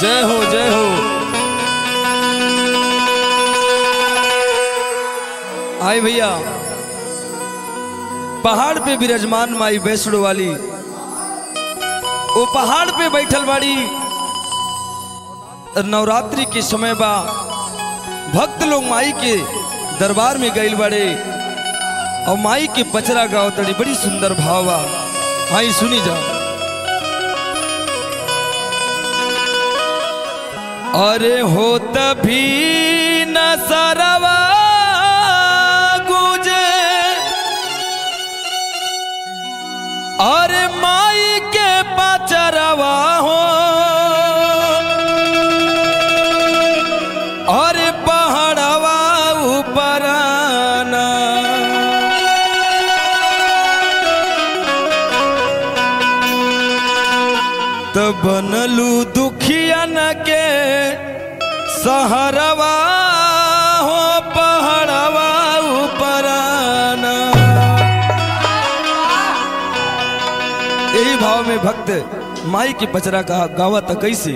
जय हो जय हो। आए भैया, पहाड़ पे विराजमान माई वैष्णो वाली वो पहाड़ पे बैठल बाड़ी। नवरात्रि के समय बा, भक्त लोग माई के दरबार में गइल बड़े और माई के पचरा गाओ तड़ी। बड़ी सुंदर भाव बा, आई सुनी जा। अरे हो तभी न सरवा गुजे, अरे माई के पचरवा हो, अरे पहाड़वा ऊपराना। तो बनलू दुखियन के सहरवा हो, पहाड़वा ऊपराना। यही भाव में भक्त माई की पचरा का गावत कैसे।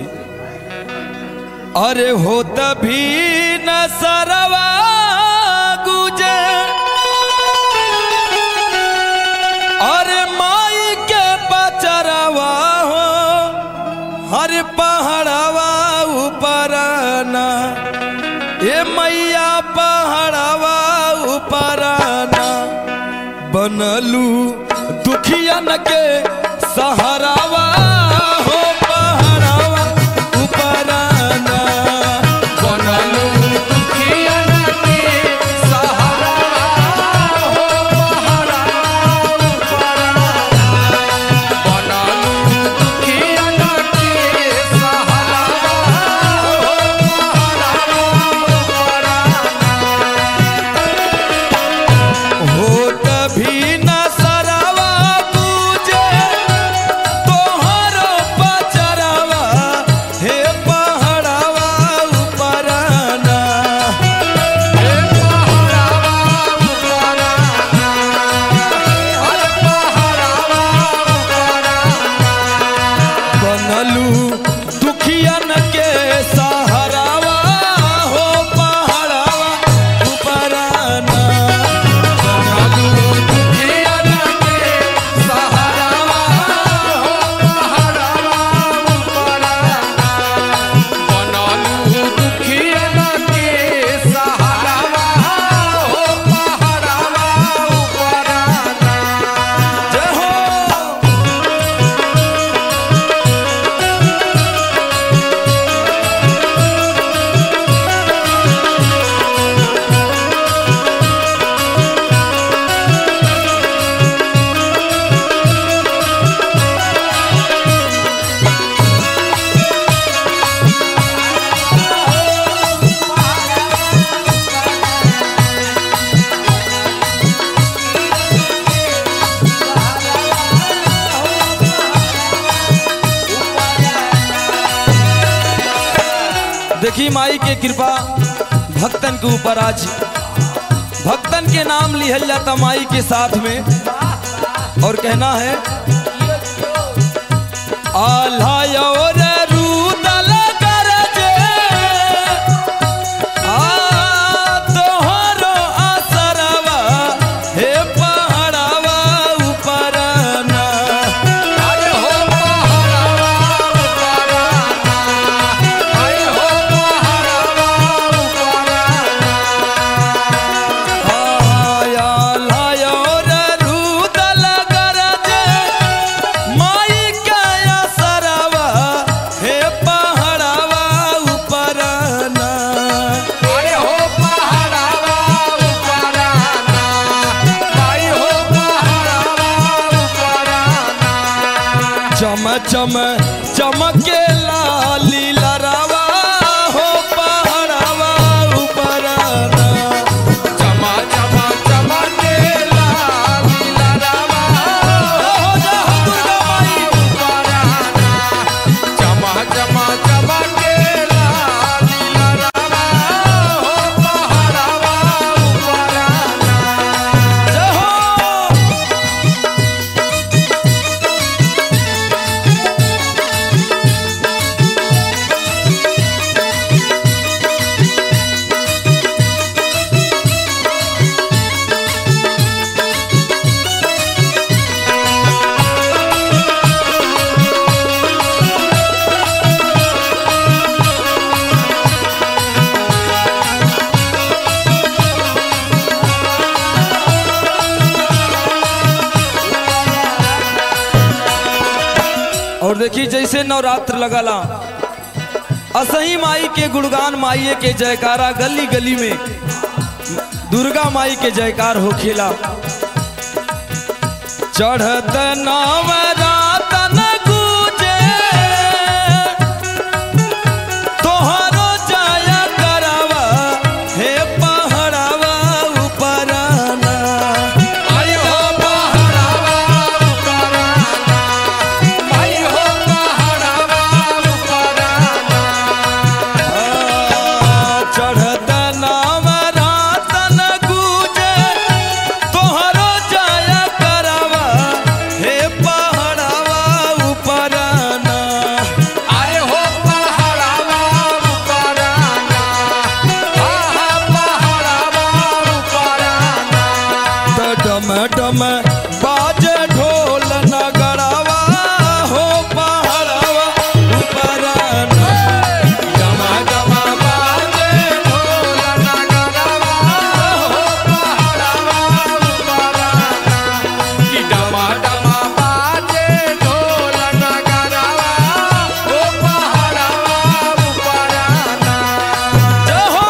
अरे हो तभी न सरवा गुजे, अरे माई के पचरवा हो, हर पहाड़वा ऊपराना। ये मैया पहाड़वा ऊपराना, बनलू दुखियन के सहारावा हो, पहाड़वा ऊपराना। बनलू दुखियन के सहारावा हो, पहाड़वा ऊपराना। बनलू दुखियन के सहारावा हो, पहाड़वा ऊपराना। हो तभी न देखी माई के कृपा भक्तन के ऊपर। आज भक्तन के नाम लिहल जाता माई के साथ में, और कहना है आल्हा और रूदल गरजे, तोहरो असरवा हे पहाड़वा ऊपराना। अरे हो पहाड़वा ऊपराना, अरे हो पहाड़वा ऊपराना। आल्हा और रूदल गरजे, माई का असरवा हे पहाड़वा ऊपराना। अरे हो पहाड़वा ऊपराना, माई हो पहाड़वा ऊपराना। चम चम चमके लाली लरावा हो, पहाड़वा ऊपराना। चमा चमा चमके लाली लरावा हो, दुर्गा माई ऊपराना। चमा चमा चमके लाली लरावा हो, पहाड़वा ऊपराना। जय हो। देखी जैसे नवरात्र लगला असही माई के गुणगान माई के जयकारा गली गली में दुर्गा माई के जयकार होखेला। चढ़त नवरातन गूंजे तोहरो जय करवा हे पहाड़वा उपराना। आई हो पहाड़वा उपराना, आई हो पहाड़वा उपराना। चढ़त नवरातन गूंजे तोहरो जय करवा हे पहाड़वा उपराना। आई हो पहाड़वा उपराना, आहा पहाड़वा उपराना। डम डम बाजे ढोल नगरवा हो पहाड़वा उपराना। डम डम बाजे ढोल नगरवा हो पहाड़वा उपराना। कि डम डम बाजे ढोल नगरवा हो पहाड़वा उपराना। जय हो।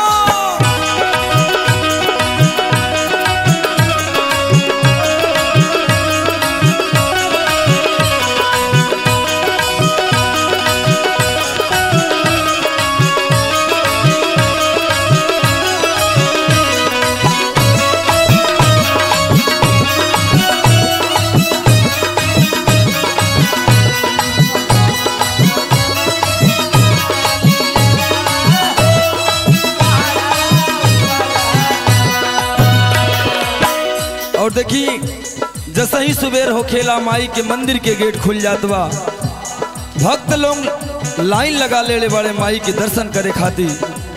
और देखी जैसे ही सुबेर होखेला माई के मंदिर के गेट खुल जात बा। भक्त लोग लाइन लगा ले बड़े माई के दर्शन करे खातिर।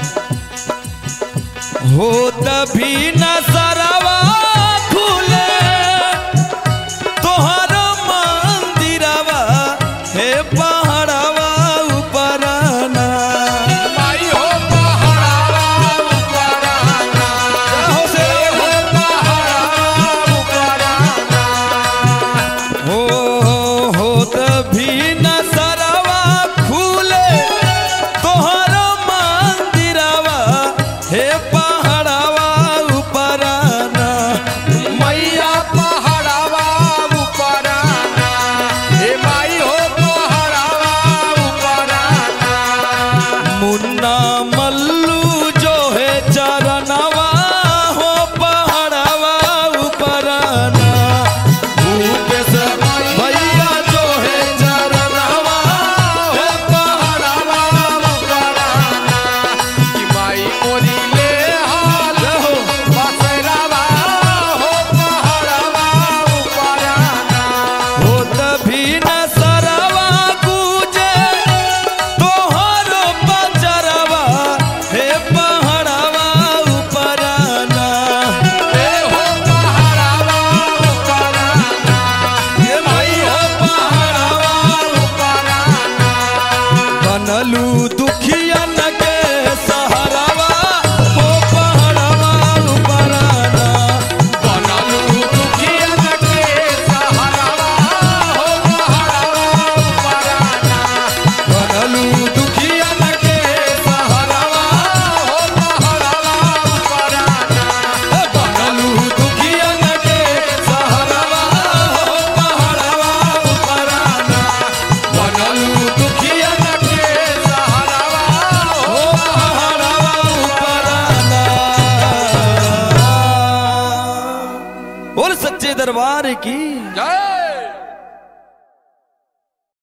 हो तभी न सरवा खुले तोहर मंदिरवा हे पहाड़वा उपराना। आई हो पहाड़वा उपराना, हो से हो पहाड़वा उपराना। हो तभी न सरवा खुले तोहर मंदिरवा हे पहाड़वा उपराना। मैया पहाड़वा उपराना, हे माई हो पहाड़वा उपराना। मुन्ना मल्लू जो है चरणवा हो पहाड़वा उपराना। भूपेश भैया जो है चरणवा हो पहाड़वा उपराना। कि माई मोरी ले हाल हो बसरवा हो पहाड़वा उपराना। हो तभी न सरवा गूंजे तोहर बजरवा हे पहाड़वा उपराना। हे हो पहाड़वा उपराना, हे माई हो पहाड़वा उपराना। बनलू दुखियन के सहारावा हो पहाड़वा उपराना। बनलू दुखियन के सहारावा हो पहाड़वा उपराना। बनलू दुखियन के सहारावा हो पहाड़वा उपराना। बनलू दुखियन के सहारावा हो पहाड़वा उपराना। बनलू दुखियन के सहारावा हो हो पहाड़वा उपराना। बोल सच्चे दरबार की